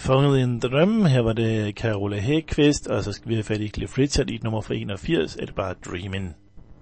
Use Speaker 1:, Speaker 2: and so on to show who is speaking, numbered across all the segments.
Speaker 1: Fanget i en drøm. Her var det Carola Hækvist, og så skal vi have fat i Cliff Richard i nummer fra 81, er det bare Dreamin'.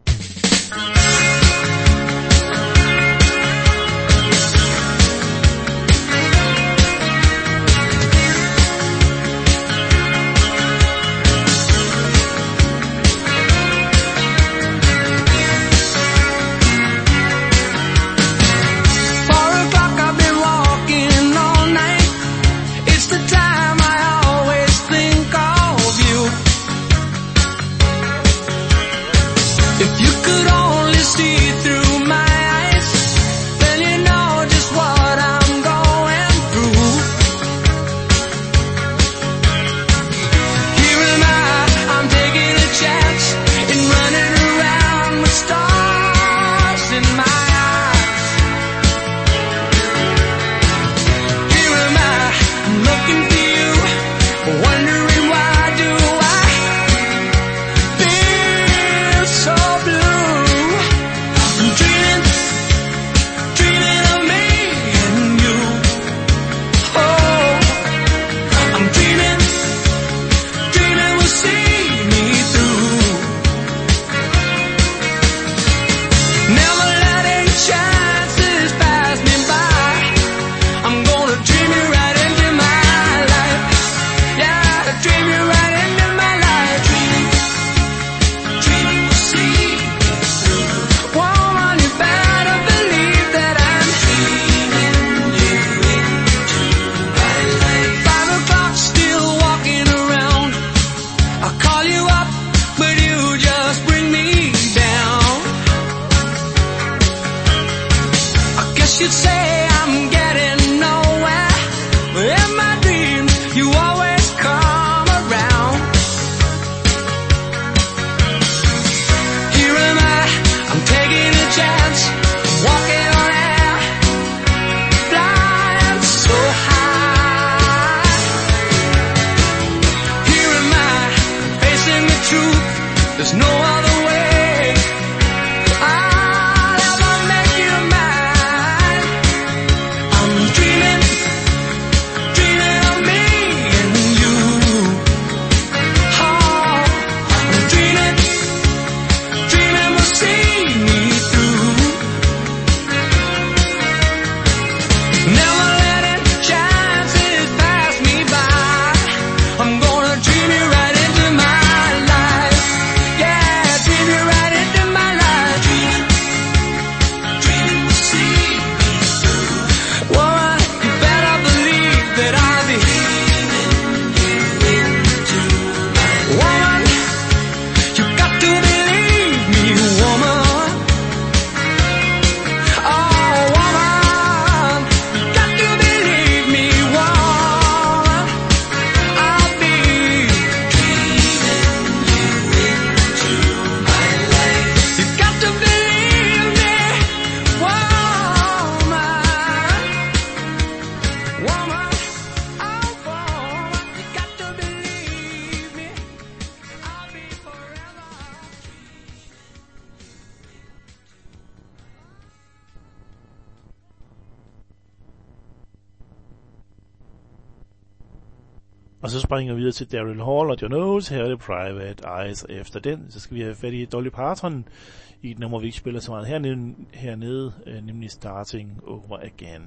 Speaker 1: Og så springer vi videre til Daryl Hall og John Oates. Her er det Private Eyes, og efter den, så skal vi have fat i Dolly Parton i et nummer, vi ikke spiller så meget hernede, nemlig Starting Over Again.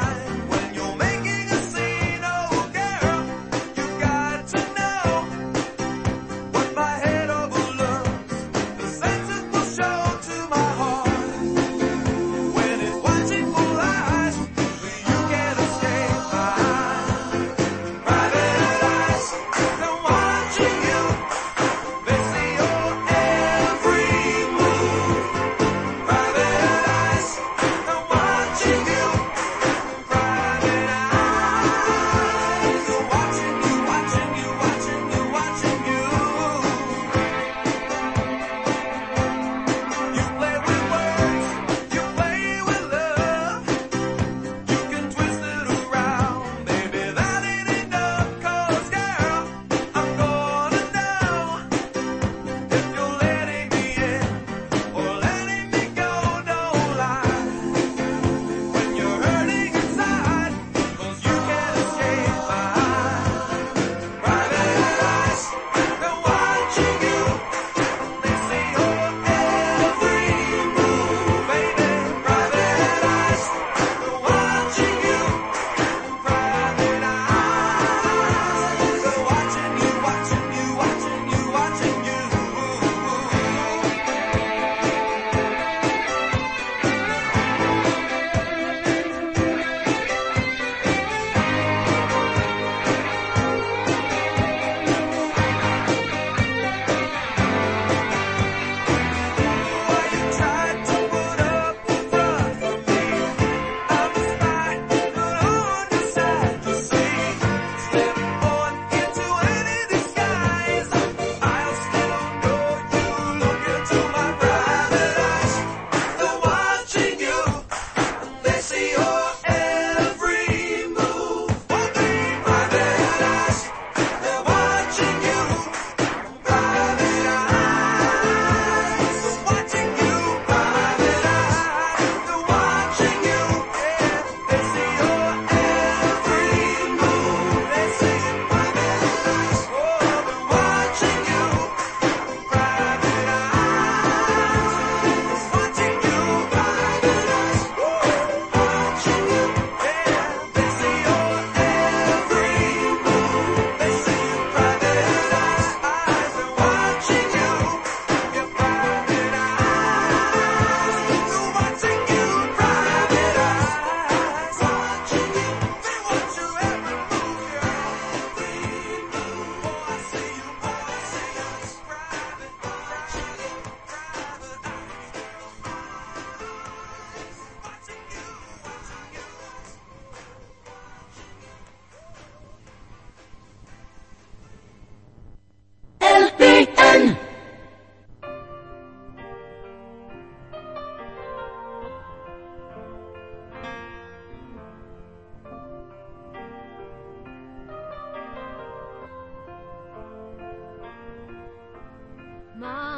Speaker 2: Know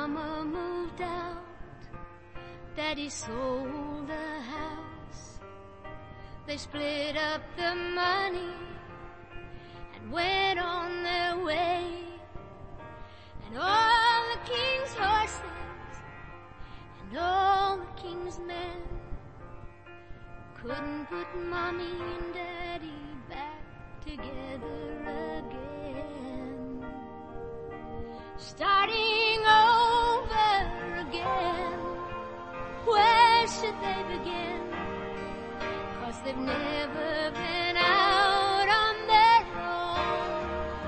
Speaker 2: Mama moved out, Daddy sold the house. They split up the money and went on their way. And all the king's horses and all the king's men couldn't put Mommy and Daddy back together again. Starting over again, where should they begin? 'Cause they've never been out on their own.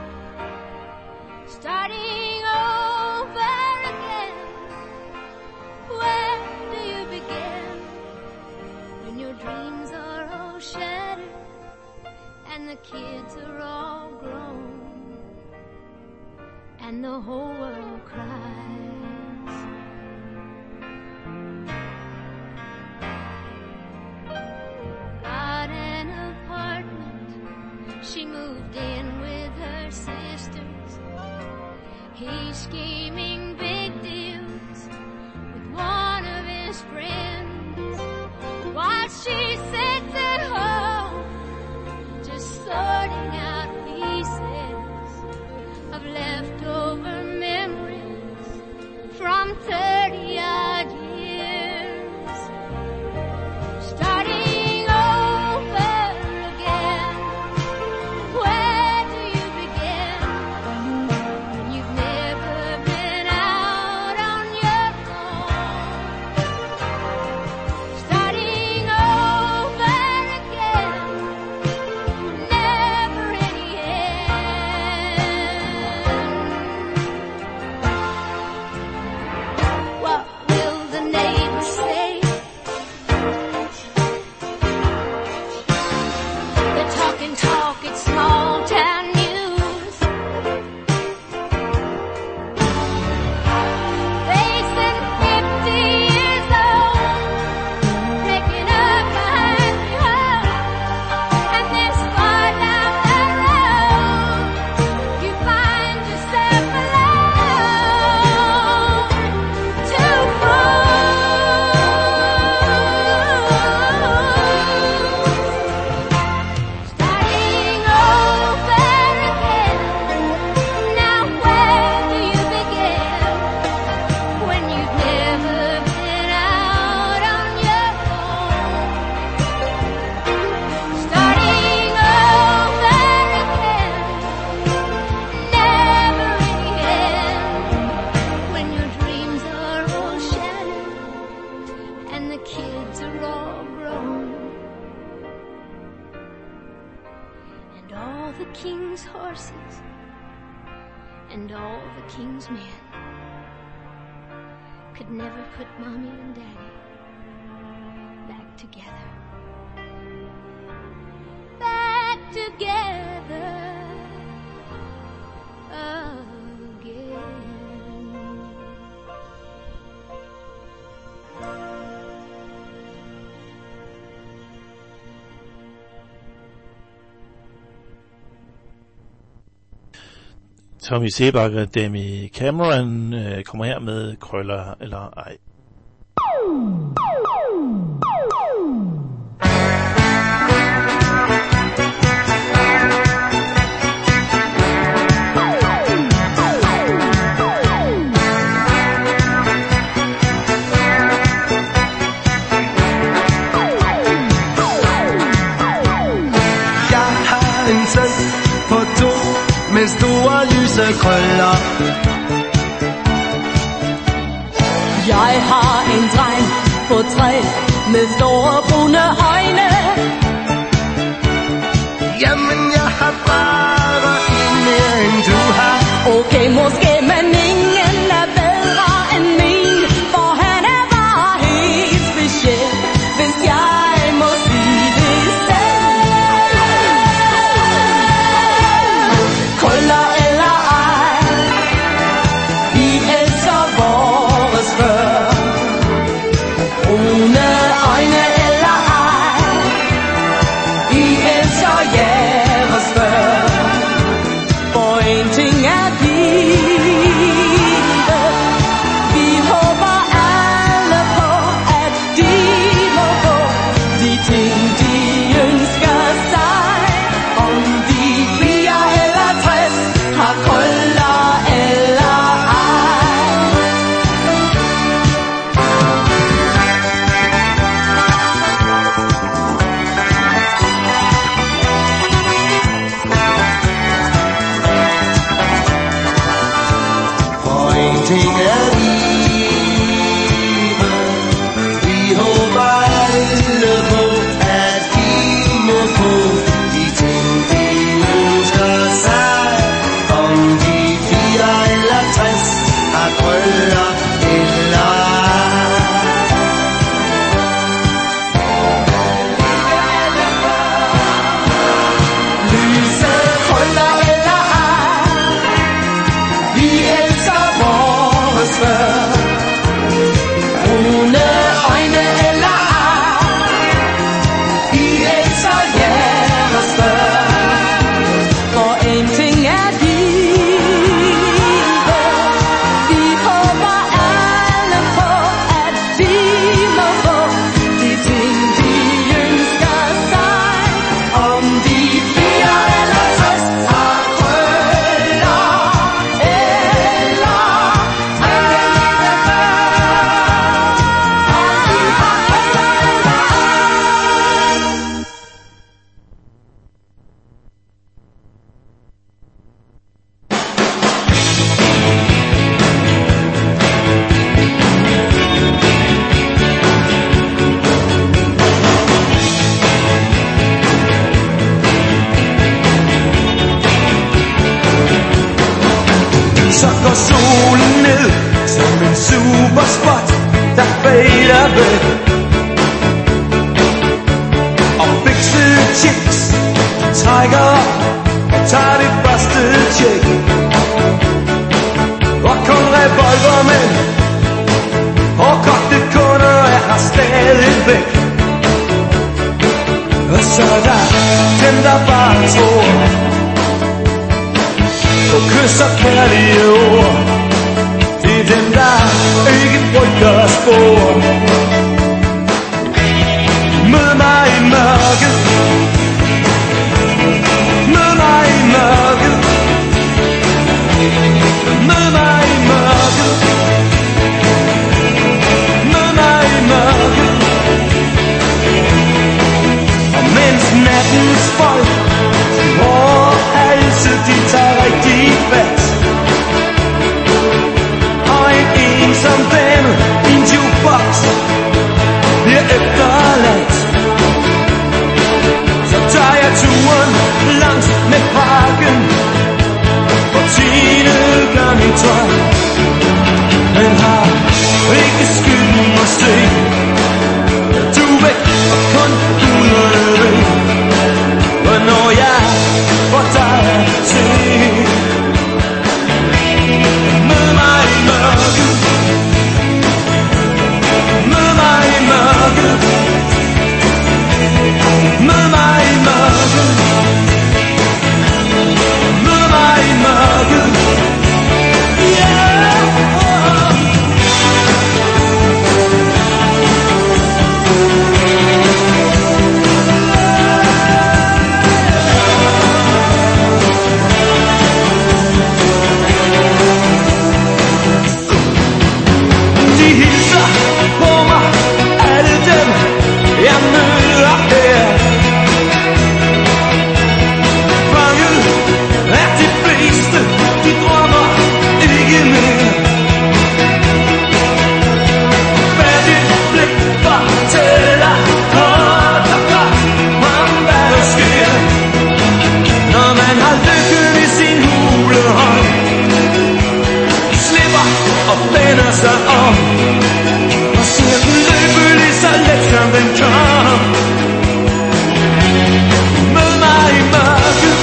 Speaker 2: Starting over again, where do you begin? When your dreams are all shattered and the kids are all grown and the whole world cries. Got an apartment, she moved in with her sisters. He's scheming big deals with one of his friends, while she sits at home just sorting out pieces of leftover memories from 30-odd years. Starting over again, where do you begin? When you've never been out on your own. Starting over again, never any end. What will the neighbors say? They're talking talk, it's small town news. Facing 50 years old, breaking up behind the home. And this far down the road, you find yourself alone. Too Starting over again. Now where do you begin? When you've never been out on your own. Starting over again. Never any end. When your dreams are all shattered and the kids are all grown. And all the king's horses and all the king's men could never put Mommy and Daddy back together. Back together again.
Speaker 1: Tommy Sebak og Demi Cameron kommer her med Krøller eller ej.
Speaker 3: Jeg har en søn på 2 med store lyse krøller.
Speaker 4: Jeg har en dreng på 3 med store brune øjne.
Speaker 3: Jamen jeg har bare en mere end du har.
Speaker 4: Okay, måske, men ingen er bedre end min, for han er bare helt speciel, hvis jeg må sige det selv. Krøller eller ej, vi elsker vores børn. Brune øjne eller ej, vi elsker jeres børn. For en ting er vigtigt,
Speaker 3: superspot, der fader væk. Og fikset chicks trækker op og tager det første tjek. Og kun revolvermænd og kogte kunder er her stadig væk. Og så er der dem, der bare tror og kysser kærlige ord. Det er dem, der ikke brygger spor. Mød mig i mørket. Mød mig i mørket. Mød mig i mørket. Mød mig i mørket. Og mens nattens folk hårde halse, de tager rigtig fat. Og en som den i en jukebox bliver efterladt. Så tager jeg turen langs med parken for 10. gang i tøj. Men har ikke skylden måske. Du er væk og kun guderne ved. Hvornår jeg får dig at se. Mød mig i mørket. Mød mig i mørket. Mød mig i mørket. Mød mig i mørket. Yeah. De hilser på mig, alle dem jeg møder her. Fanget er de fleste, de drømmer ikke mere. Hvad dit blik fortæller kort og godt om hvad der sker, når man har lykken i sin hulehånd. Slipper og vender sig om og ser den løbe lige så let som den kom. Mød mig i mørket.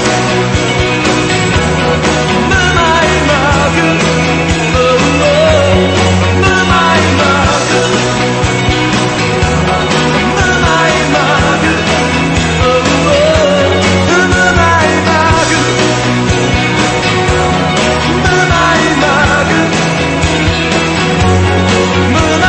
Speaker 3: Mød mig i mørket. Oh, oh. Mød mig i mørket. Mød mig i mørket. Oh, oh. Mød mig i mørket. Mød mig i mørket. Mød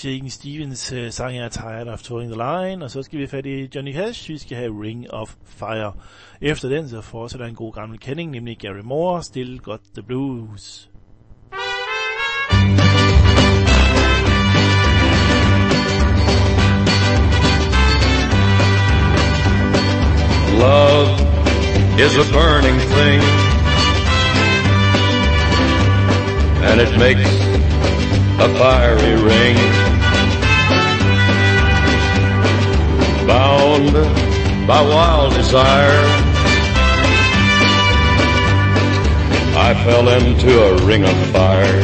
Speaker 1: Shakin' Stevens sang er Tired of Towing the Line, og så skal vi have fat i Johnny Cash. Vi skal have Ring of Fire. Efter den så fortsætter en god gammel kending, nemlig Gary Moore, Still Got the Blues.
Speaker 5: Love is a burning thing, and it makes a fiery ring. Bound by wild desire, I fell into a ring of fire.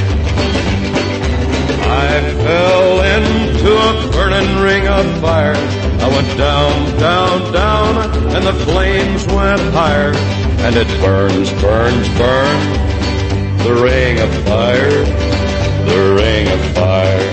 Speaker 5: I fell into a burning ring of fire. I went down, down, down, and the flames went higher. And it burns, burns, burns, the ring of fire, the ring of fire.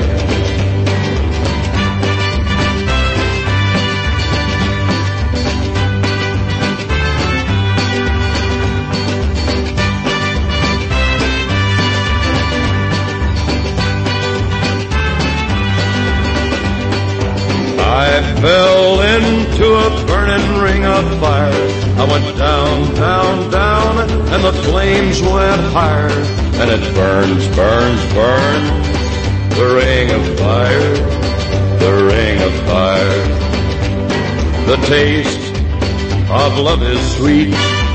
Speaker 5: I fell into a burning ring of fire. I went down, down, down, and the flames went higher. And it burns, burns, burns, the ring of fire, the ring of fire. The taste of love is sweet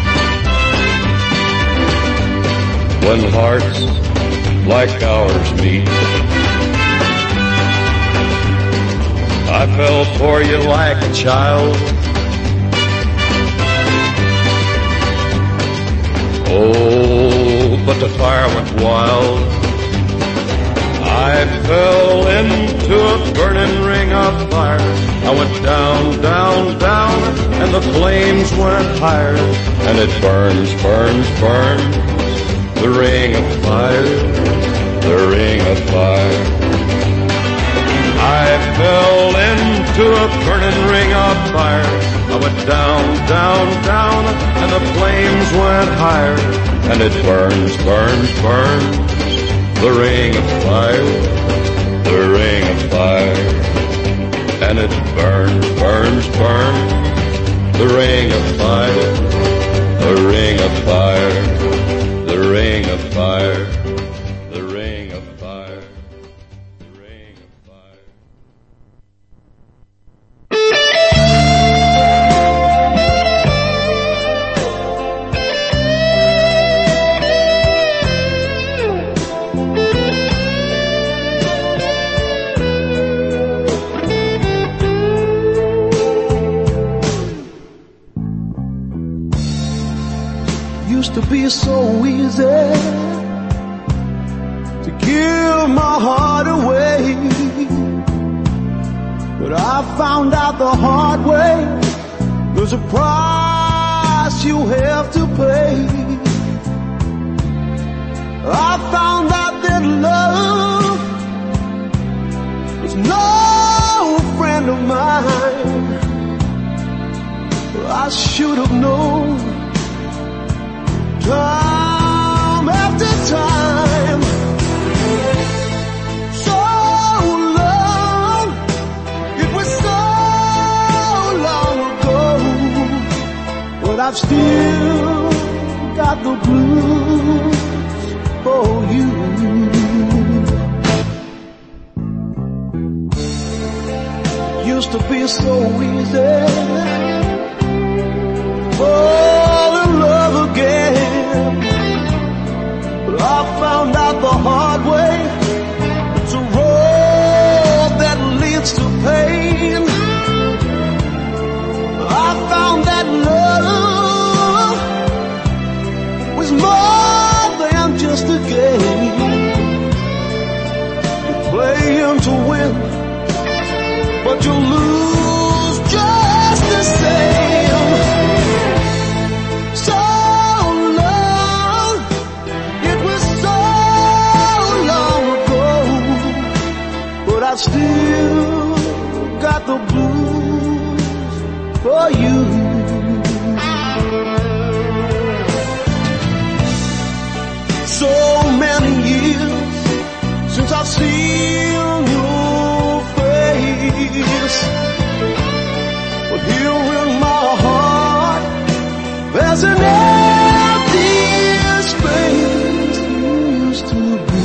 Speaker 5: when hearts like ours meet. I fell for you like a child. Oh, but the fire went wild. I fell into a burning ring of fire. I went down, down, down, and the flames went higher. And it burns, burns, burns, the ring of fire, the ring of fire. I fell into a burning ring of fire. I went down, down, down, and the flames went higher. And it burns, burns, burns, the ring of fire, the ring of fire. And it burns, burns, burns, the ring of fire, the ring of fire, the ring of fire, the ring of fire.
Speaker 3: Used to be so easy to give my heart away, but I found out the hard way there's a price you have to pay. I found out that love was no friend of mine. I should have known time after time. So long, it was so long ago, but I've still got the blues for you. Used to be so easy, fall in love again, but I found out the hard way it's a road that leads to pain. I found that love was more than just a game. You play him to win, but you lose just the same. So long, it was so long ago, but I've still got the blues for you. So many years since I've seen your an empty space used to be.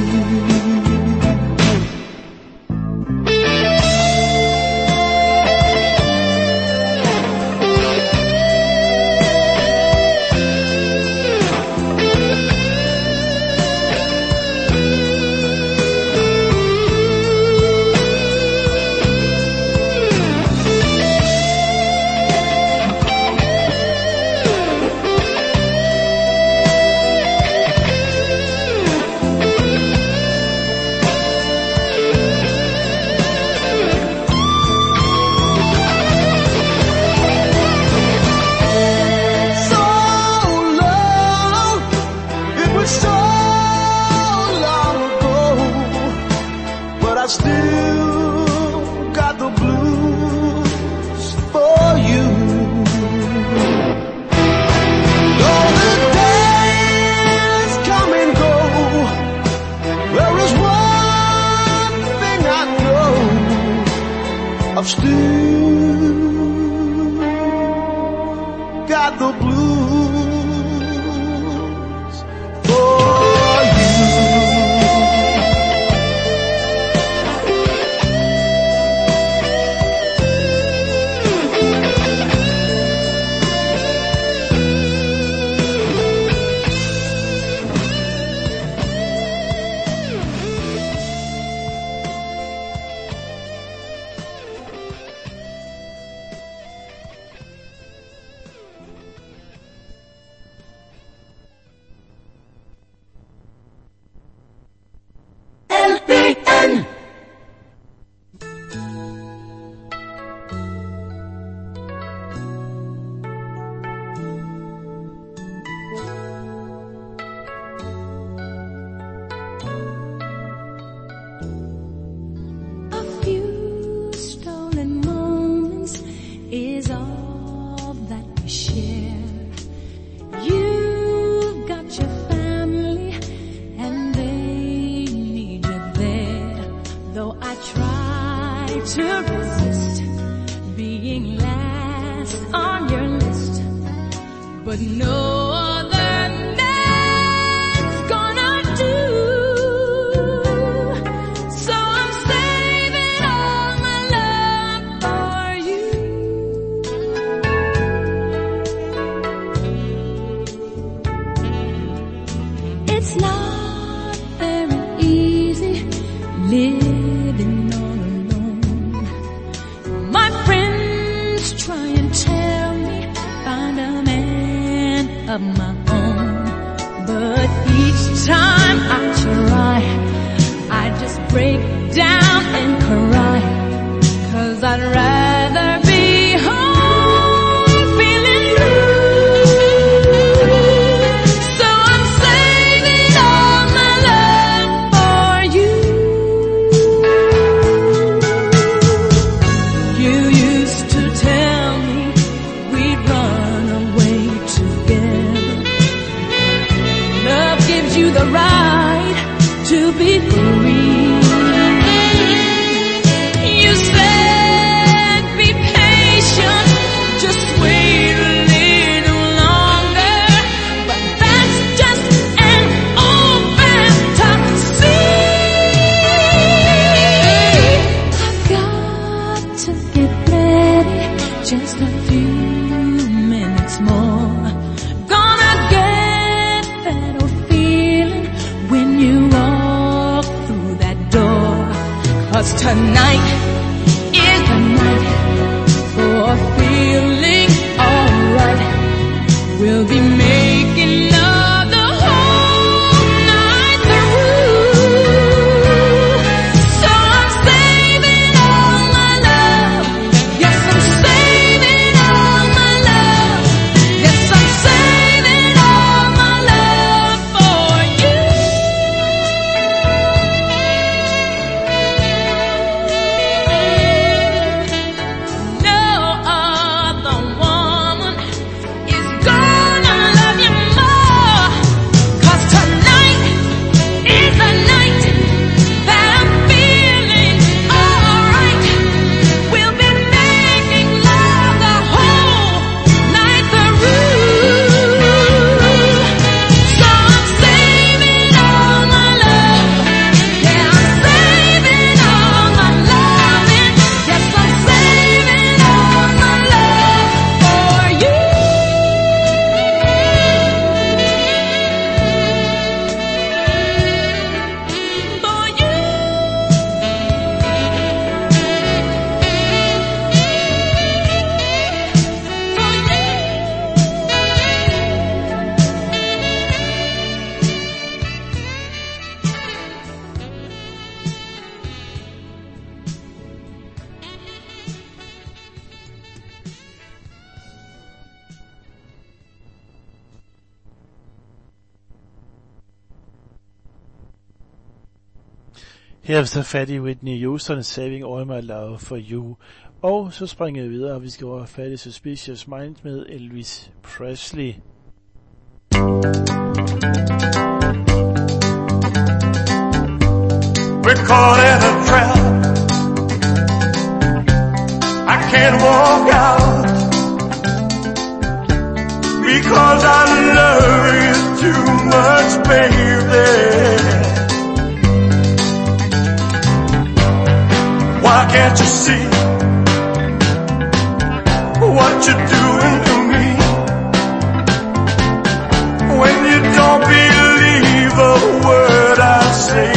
Speaker 3: I've still got the blues for you.
Speaker 1: Her er vi så fat i Whitney Houston, Saving All My Love For You. Og så springer vi videre, og vi skal over fat i Suspicious Minds med Elvis Presley.
Speaker 3: We're caught in a trap. I can't walk out because I love you too much, baby. Why can't you see what you're doing to me? When you don't believe a word I say.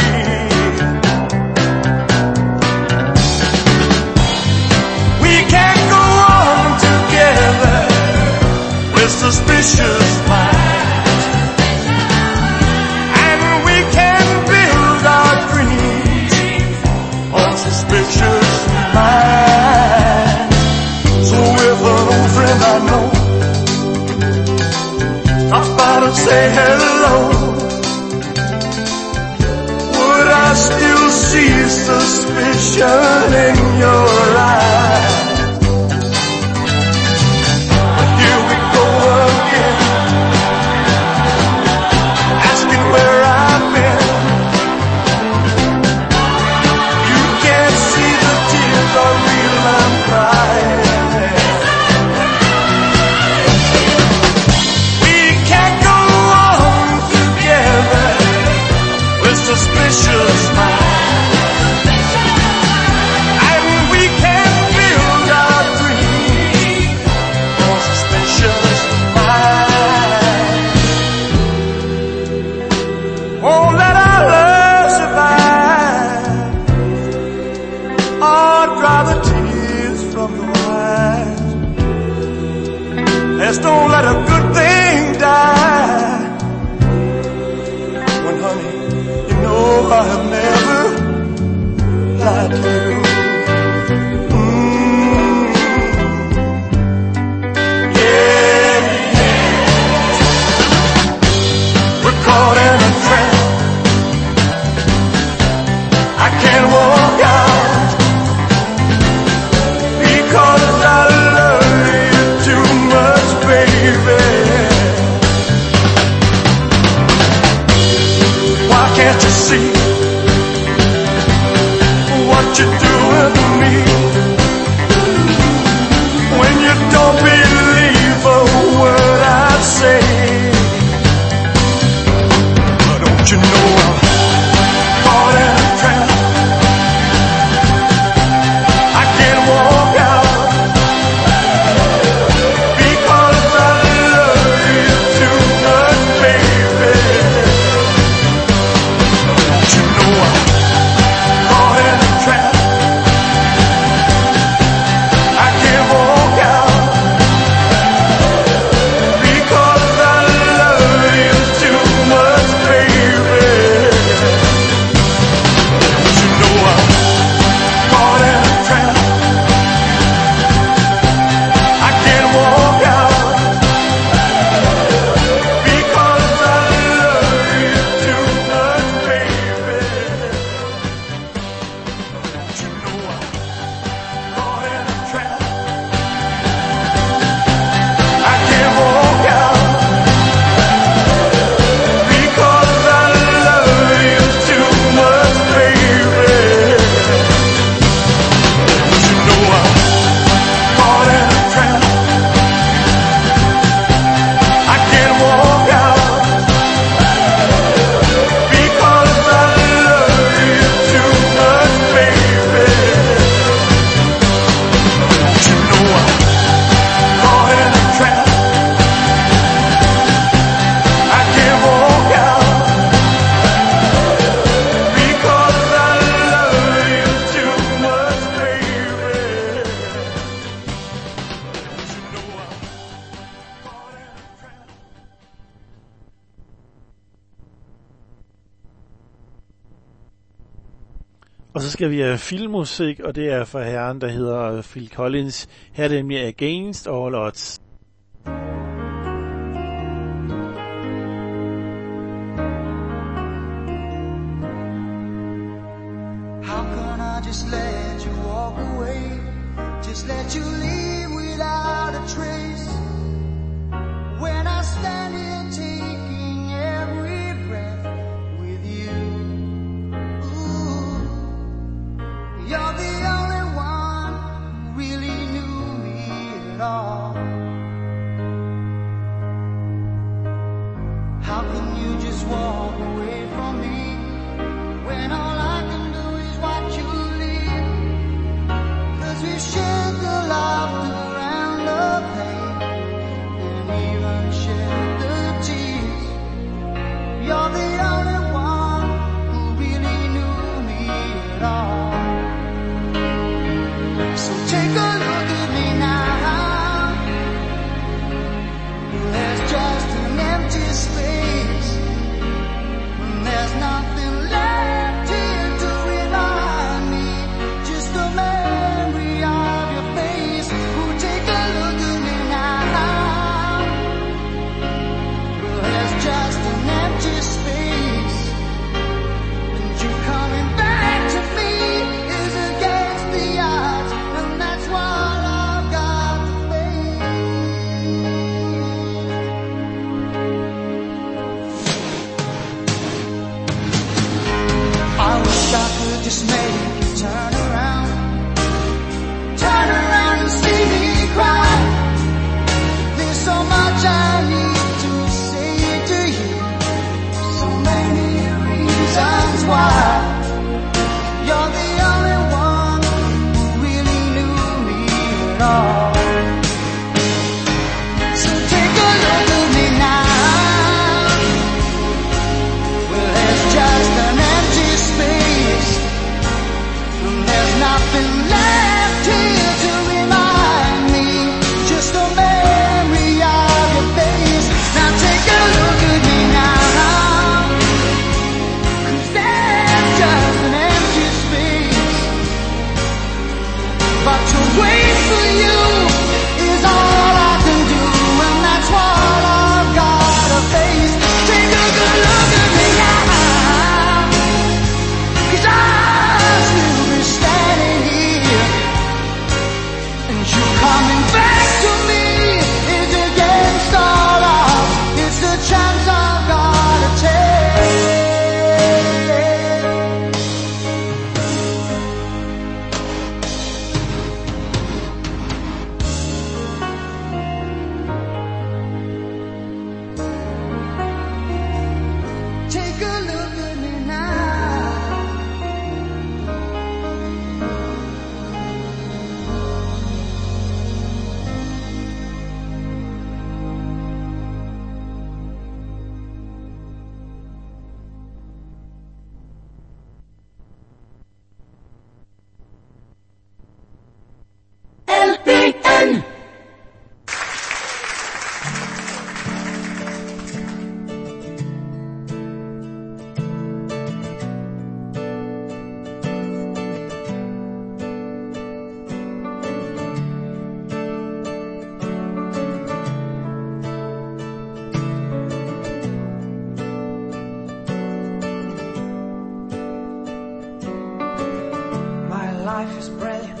Speaker 3: We can't go on together with suspicious minds, and we can build our dreams on suspicious minds. So if an old friend I know stop by to say hello, would I still see suspicion in your eyes? But here we go again, asking where I've been. You can't see the tears are real, I'm crying. Suspicious minds, and we can build our dreams on suspicious minds. Won't let our love survive, or dry the tears from the eyes. Let's don't let a good thing die. When honey, I have never lied to you. Yeah. We're caught in a trap. I can't walk out because I love you too much, baby. Why can't you see what you're doing to me? When you don't believe a word I say. But don't you know I'm caught in a trap? I can't walk out because I love you too much, baby. Don't you know I'm caught in a trap? I can't walk out because I love you too much, baby. Don't you know I'm caught in a trap? I can't walk out because I love you too much, baby. Don't you know I'm caught in a trap? I can't walk out because I love you too much, baby. Don't you know I'm caught in a trap? I can't walk out because I love you too much, baby. Don't you know I'm caught in a trap? I can't walk out because I love you too much, baby. Don't you know I'm caught in a trap?
Speaker 1: Og så skal vi have filmmusik, og det er fra herren, der hedder Phil Collins. Her er det nemlig Against All Odds.
Speaker 3: just let you walk away, just let you leave without a trace. When I stand here taking every breath with you, ooh, you're the only one who really knew me at all. How can you just walk away from me when all I can do is watch you leave? 'Cause we shared the laughter and the pain and even shared the tears. You're the only one who really knew me at all. So take a look at me now. There's just an empty space. There's nothing left here to remind me, just a memory of your face. Oh, take a look at me now. There's just an empty space, and you coming back to me is against the odds, and that's what I've got to face. I wish I could just make you turn around and see me cry. There's so much I need to say to you, so many reasons why. You're the only one who really knew me at all. So take a look at me now. Well, there's just an empty space, and there's nothing left here to remind me, just a memory of your face. Now take a look at me now, 'cause there's just an empty space. But to wait for you is all I can do, and that's what I've gotta face. Take a good look at me now, 'cause I'll still be standing here, and you coming back to me is against all odds. It's the chance I've gotta take. Take a look at me now.
Speaker 4: LPN.
Speaker 3: My life is brilliant.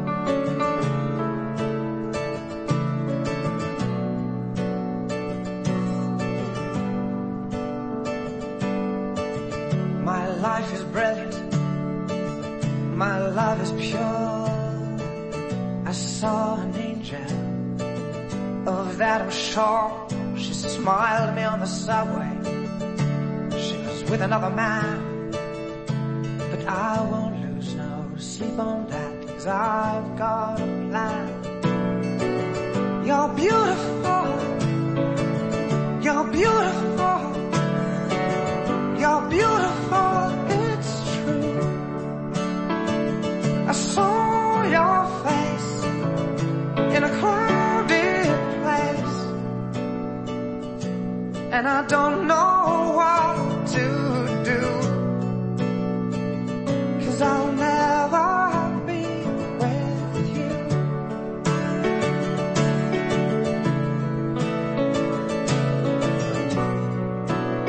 Speaker 3: My life is brilliant. My love is pure. I saw an angel, of that I'm sure. She smiled at me on the subway. She was with another man, but I won't lose no sleep on that, 'cause I've got a plan. You're beautiful. You're beautiful. You're beautiful, it's true. I saw your face in a crowded place, and I don't know what to do, 'cause I'll never be with you.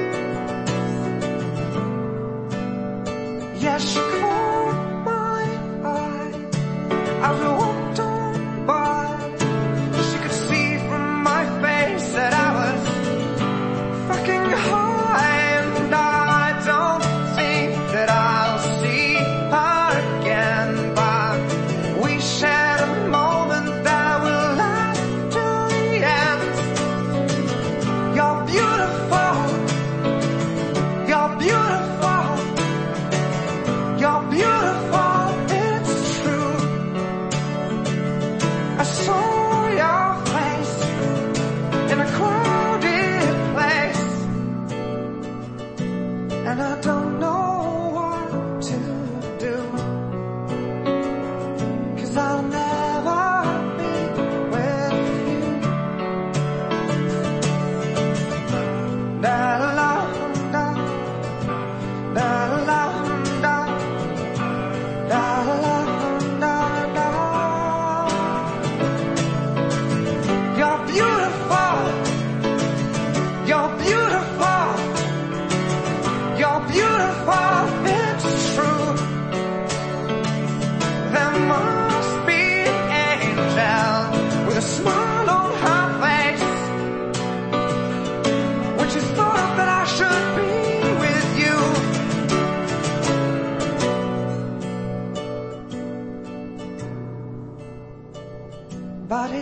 Speaker 3: Yes, you caught my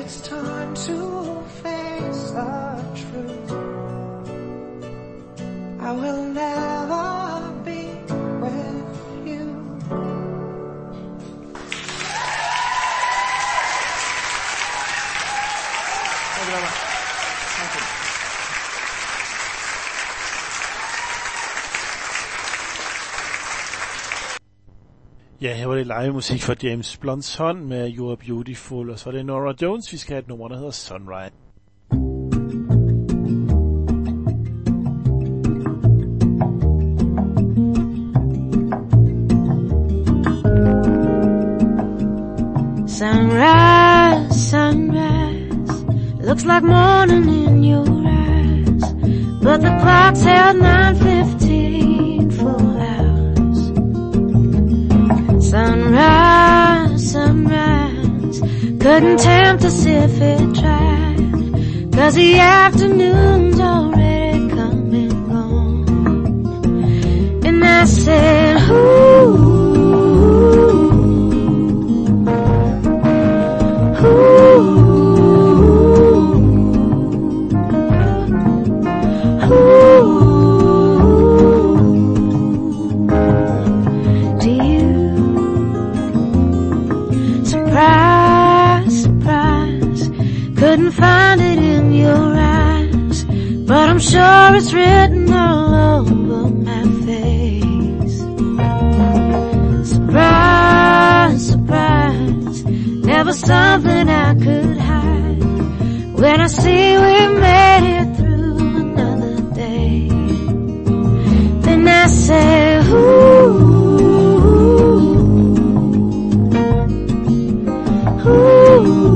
Speaker 3: it's time to face the truth. I will never be with you. Thank you very much. Thank you.
Speaker 1: Ja, her var det live musik fra James Blunts hånd med You Are Beautiful, og så er det Norah Jones, vi skal have et nummer, der hedder Sunrise.
Speaker 6: Sunrise, sunrise, looks like morning in your eyes, but the clock's held 9:15 full hours. Sunrise, sunrise, couldn't tempt us if it tried, 'cause the afternoon's already come and gone. And I said, ooh, couldn't find it in your eyes, but I'm sure it's written all over my face. Surprise, surprise, never something I could hide. When I see we made it through another day, then I say, ooh, ooh.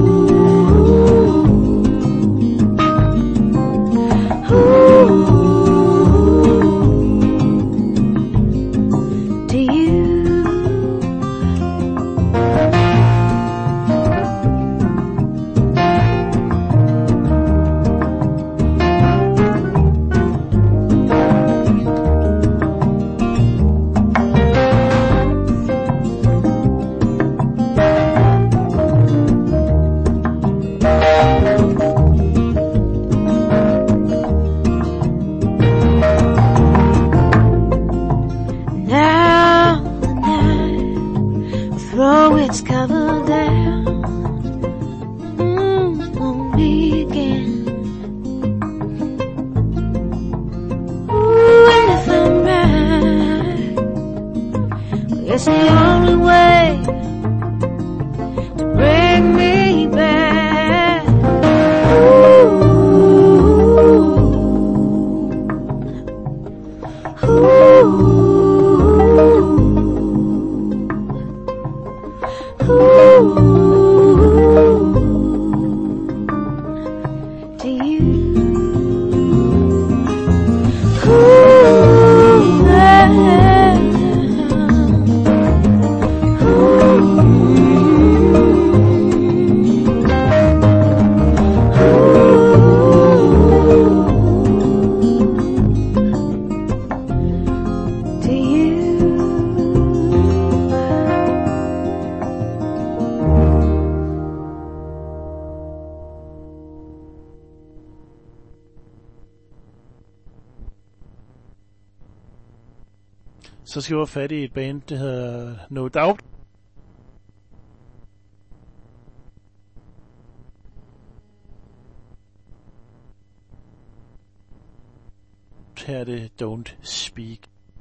Speaker 1: Så skal vi have fat i et band, det hedder No Doubt. Her er det Don't Speak.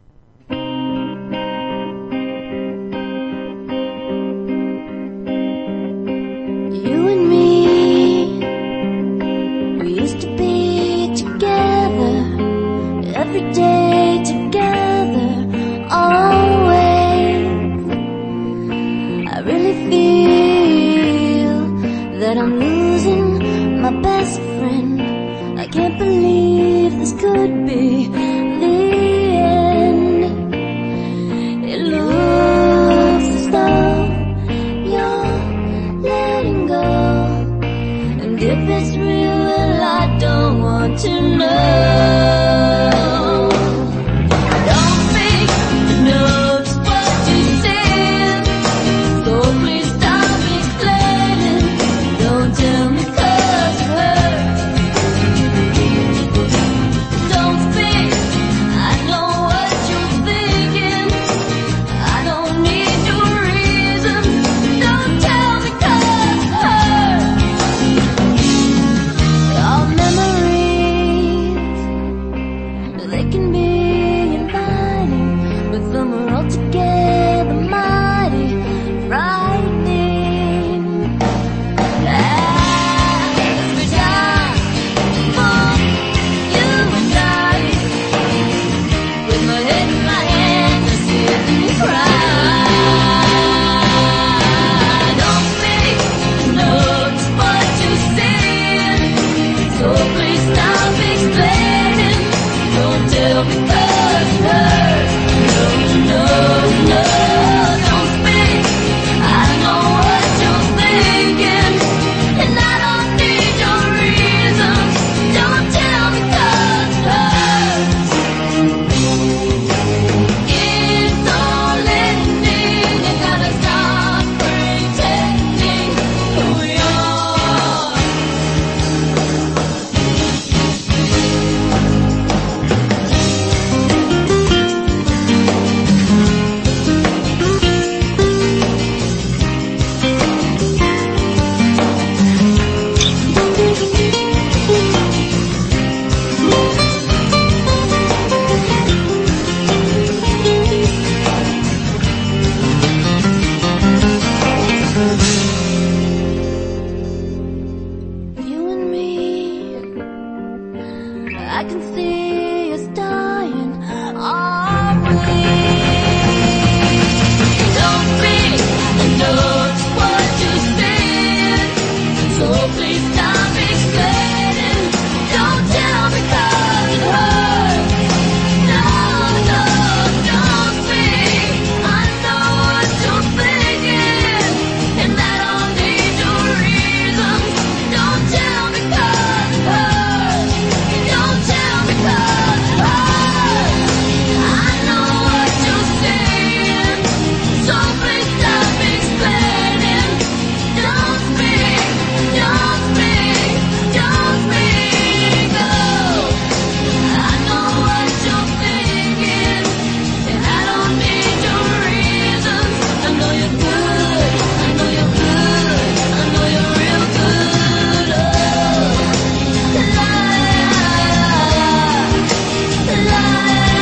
Speaker 2: You and me, we used to be together, every day together, always. I really feel that I'm losing my best friend. I can't believe this could be the end. It looks as though you're letting go, and if it's real, well, I don't want to know. Don't think to know just what you said, so please stop explaining. Don't tell me They can be inviting, but some are altogether mighty frightening. Every time for you and I, with my head in my hand, I sit and cry. Don't think you know just what you're saying, so please stop explaining. Don't tell me 'cause it hurts. No, no, no, don't speak. I know what you're thinking, and I don't need your reasons. Don't tell me 'cause it hurts. It's all ending. You gotta stop pretending who you are. You and me, I can see us dying, aren't we? Don't speak, I know just what you're saying, so please stop explaining. Don't tell me 'cause it hurts. No, no, don't speak. I know what you're thinking, and I don't need your reasons. Don't tell me 'cause it hurts. Don't tell me 'cause it hurts. I know what you're saying, so please stop explaining. Don't speak, don't speak, don't speak. Oh, I know what you're thinking, and I don't need your reasons. I know you're good, I know you're good, I know you're real good. Oh, la la la.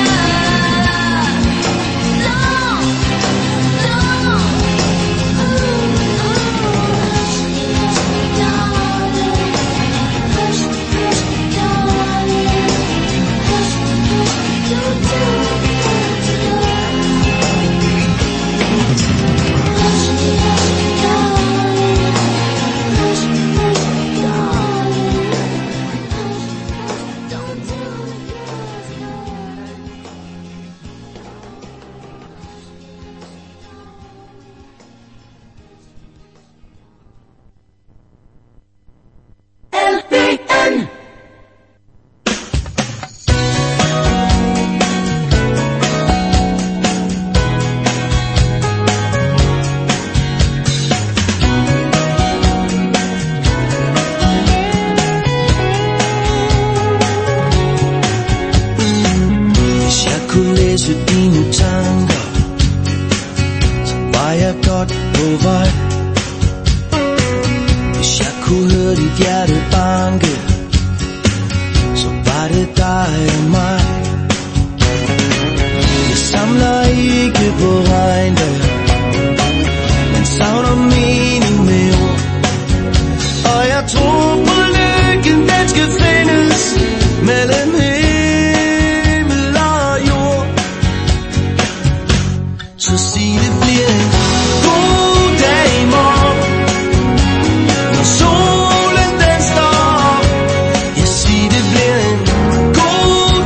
Speaker 3: Hvis jeg kunne læse dine tanker, så var jeg godt på vej. Hvis jeg kunne høre dit hjerte banke, så var det dig og mig. Jeg samler ikke på regnvejr, men savner mening med ord. Og jeg tror på lykken, den skal findes mellem himmel og jord. Så sig det bliver en god dag i morgen, når solen den står op. Jeg sig det bliver en god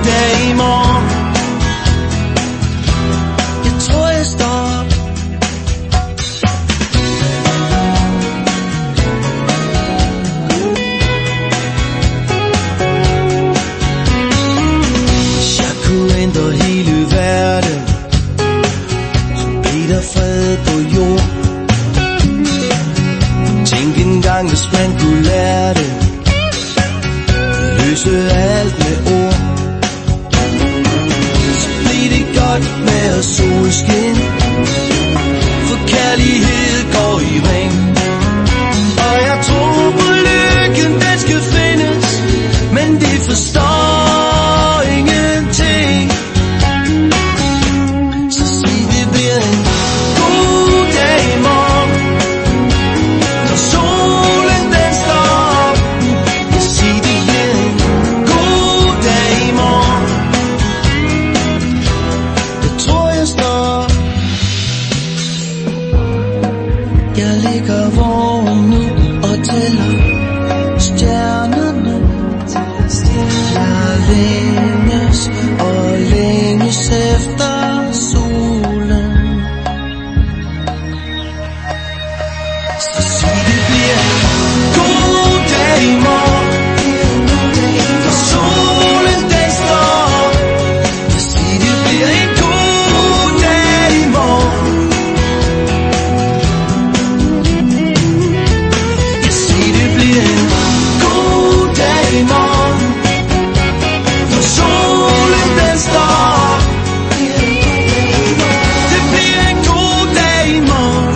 Speaker 3: ligger vågen nu og tæller stjernerne. Jeg længes og længes efter solen. Så sig det bliver god dag i morgen, for solen den står op. Jeg sig det bliver en god dag i morgen. Jeg sig det bliver en god dag i morgen, for solen den står op. Det bliver en god dag i morgen,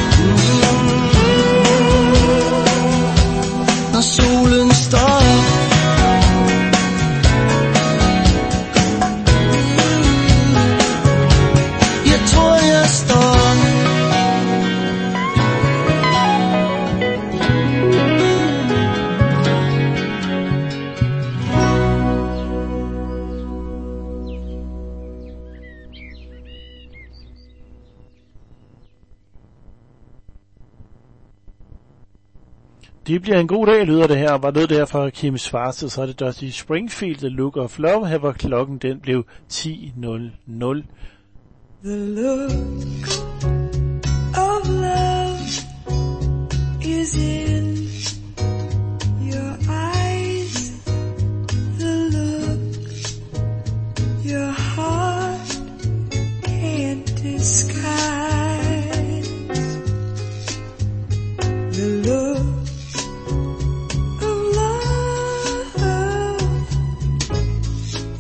Speaker 3: når solen står op. Jeg tror jeg står op.
Speaker 1: Det bliver en god dag, lyder det her. Var det der fra Kim Schwarz, så er det Dusty Springfield, The Look of Love. Her var klokken, den blev 10:00.
Speaker 3: The look of love is in